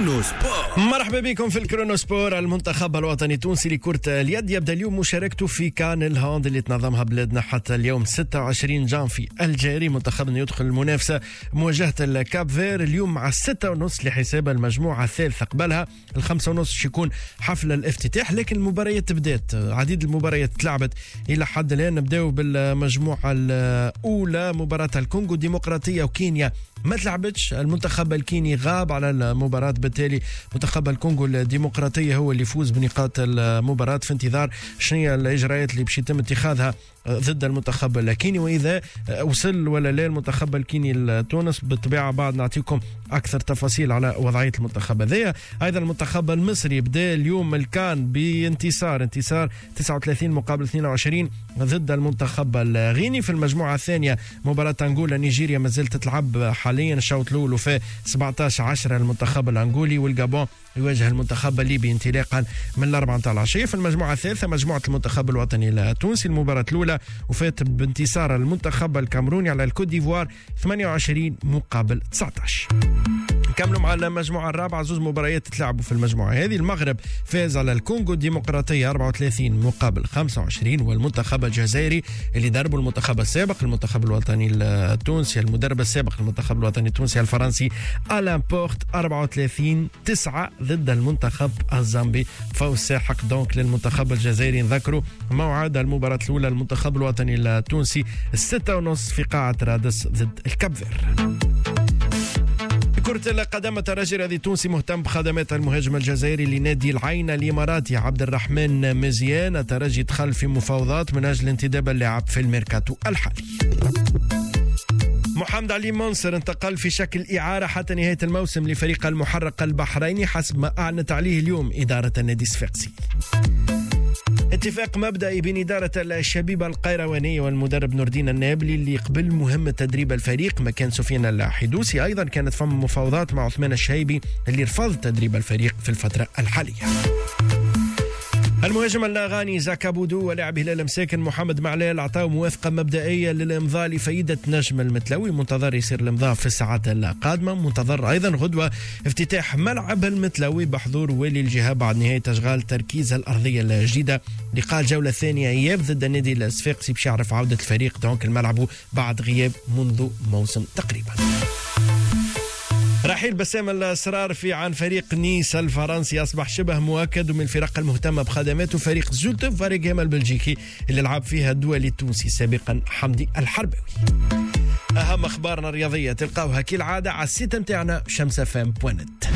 كرونو سبور. مرحبا بكم في الكرونو سبور. المنتخب الوطني التونسي لكرة اليد يبدأ اليوم مشاركته في كان الهاند اللي تنظمها بلادنا حتى اليوم 26 جانفي الجاري. منتخبنا يدخل المنافسة مواجهة الكاب فير اليوم مع 6:30 لحساب المجموعة الثالثة. قبلها 5:30 يكون حفل الافتتاح، لكن المباريات بدات، عديد المباريات تلعبت إلى حد الآن. نبداو بالمجموعة الأولى، مباراة الكونغو الديمقراطية وكينيا ما تلعبتش. المنتخب الكيني غاب على المباراة، بالتالي منتخب الكونغو الديمقراطية هو اللي يفوز بنقاط المباراة في انتظار شنو الإجراءات اللي باش يتم اتخاذها ضد المنتخب الكيني، وإذا وصل ولا لا المنتخب الكيني لتونس. بالطبيعة بعد نعطيكم أكثر تفاصيل على وضعية المنتخب هذايا. أيضا المنتخب المصري بدأ اليوم الكان بانتصار 39 مقابل 22 ضد المنتخب الغيني. في المجموعة الثانية مباراة أنغولا نيجيريا ما زالت تلعب حاليا، الشوط الأول وفي 17-10 المنتخب الأنغولي، والجابون يواجه المنتخب الليبي انطلاقا من 4 متاع العشية. في المجموعة الثالثة مجموعة المنتخب الوطني التونسي، المباراة الأولى وفات بانتصار المنتخب الكامروني على الكوت ديفوار 28 مقابل 19. نكملوا مع المجموعة الرابعة، زوج مباريات تلعبوا في المجموعة هذه. المغرب فاز على الكونغو الديمقراطية 34 مقابل 25، والمنتخب الجزائري اللي دربوا المنتخب السابق المنتخب الوطني التونسي، المدرب السابق المنتخب الوطني التونسي الفرنسي ألان بورت 34-9 ضد المنتخب الزامبي. فوز ساحق دونك للمنتخب الجزائري. نذكروا موعد المباراة الأولى المنتخب الوطني التونسي 6:30 في قاعة رادس ضد الكابفير. كرة القدم، الترجي الرياضي التونسي مهتم بخدمات المهاجم الجزائري لنادي العين الإماراتي عبد الرحمن مزيان. الترجي دخل في مفاوضات من أجل انتداب اللاعب في الميركاتو الحالي. محمد علي منصر انتقل في شكل إعارة حتى نهاية الموسم لفريق المحرق البحريني حسب ما أعلنت عليه اليوم إدارة النادي الصفاقسي. اتفاق مبدئي بين إدارة الشبيبة القيروانية والمدرب نور الدين النابلي اللي يقبل مهمة تدريب الفريق مكان سفيان الحدوسي. أيضا كانت فم مفاوضات مع عثمان الشهيبي اللي رفض تدريب الفريق في الفترة الحالية. المهاجم اللاغاني زاكا بودو ولاعب هلال مساكن محمد معلال اعطاه موافقه مبدئيه للامضاء لفائده نجم المتلوي. منتظر يصير الامضاء في الساعات القادمه. منتظر ايضا غدوه افتتاح ملعب المتلوي بحضور والي الجهه بعد نهايه اشغال تركيز الارضيه الجديده. لقاء الجوله الثانيه اياب ضد النادي الصفاقسي باش يعرف عوده الفريق دونك الملعب بعد غياب منذ موسم تقريبا. رحيل بسام الأسرار عن فريق نيس الفرنسي أصبح شبه مؤكد، ومن الفرق المهتمة بخدماته فريق زولتف فاريغام البلجيكي اللي لعب فيها الدولي التونسي سابقا حمدي الحرباوي. أهم أخبارنا الرياضية تلقاوها كالعادة على السيت متاعنا شمسفم.net.